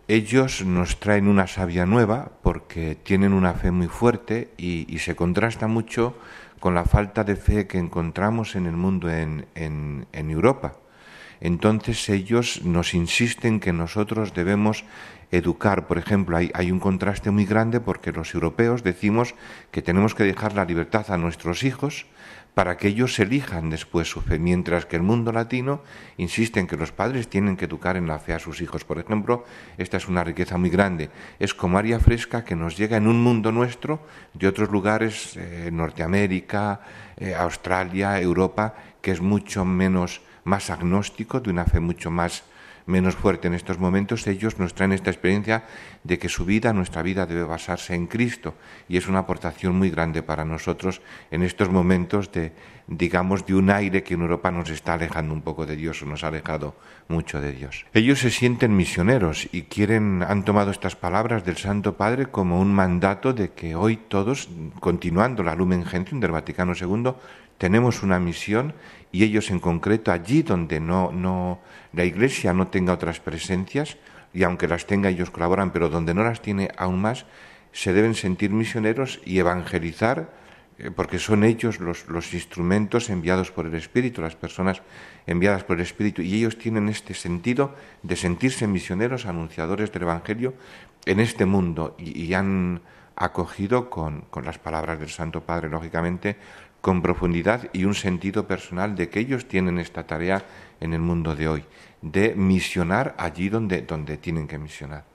Ellos nos traen una savia nueva porque tienen una fe muy fuerte y se contrasta mucho con la falta de fe que encontramos en el mundo en Europa. Entonces ellos nos insisten que nosotros debemos educar. Por ejemplo, hay un contraste muy grande porque los europeos decimos que tenemos que dejar la libertad a nuestros hijos para que ellos elijan después su fe, mientras que el mundo latino insiste en que los padres tienen que educar en la fe a sus hijos. Por ejemplo, esta es una riqueza muy grande. Es como aria fresca que nos llega en un mundo nuestro de otros lugares, Norteamérica, Australia, Europa, que es mucho más agnóstico, de una fe mucho menos fuerte en estos momentos. Ellos nos traen esta experiencia de que nuestra vida debe basarse en Cristo, y es una aportación muy grande para nosotros en estos momentos de un aire que en Europa nos está alejando un poco de Dios, o nos ha alejado mucho de Dios. Ellos se sienten misioneros y han tomado estas palabras del Santo Padre como un mandato de que hoy todos, continuando la Lumen Gentium del Vaticano II, tenemos una misión, y ellos en concreto allí donde la Iglesia no tenga otras presencias, y aunque las tenga ellos colaboran, pero donde no las tiene aún más, se deben sentir misioneros y evangelizar, porque son ellos los instrumentos enviados por el Espíritu, las personas enviadas por el Espíritu, y ellos tienen este sentido de sentirse misioneros, anunciadores del Evangelio en este mundo, y han acogido con las palabras del Santo Padre, lógicamente, con profundidad y un sentido personal de que ellos tienen esta tarea en el mundo de hoy, de misionar allí donde tienen que misionar.